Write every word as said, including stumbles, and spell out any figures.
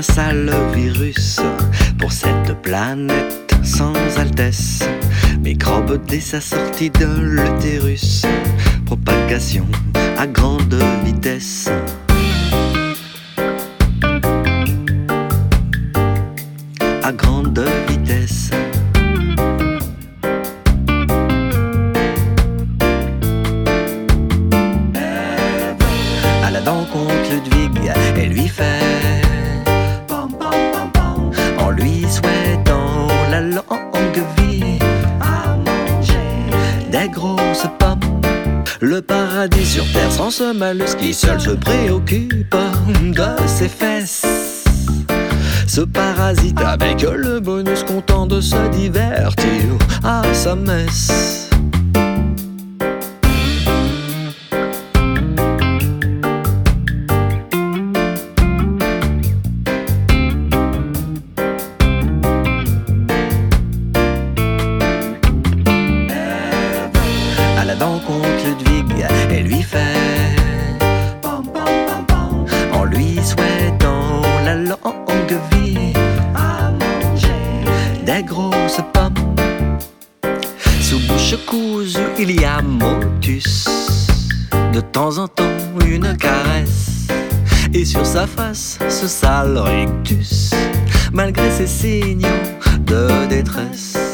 sale virus pour cette planète sans altesse. Microbe dès sa sortie de l'utérus, propagation à grande vitesse. À grande vitesse. À la dent contre Ludwig, elle lui fait pom, pom, pom, pom, en lui souhaitant la longue vie, à manger des grosses pommes. Le paradis sur terre sans ce malus qui seul se préoccupe de ses fesses. Ce parasite avec le bonus content de se divertir à sa messe. À la dent contre Ludwig, elle lui fait pom, pom, pom, pom, en lui souhaitant la longue vie, à manger des grosses pommes. Sous bouche cousue, il y a motus, de temps en temps une caresse, et sur sa face ce sale rictus, malgré ses signaux de détresse.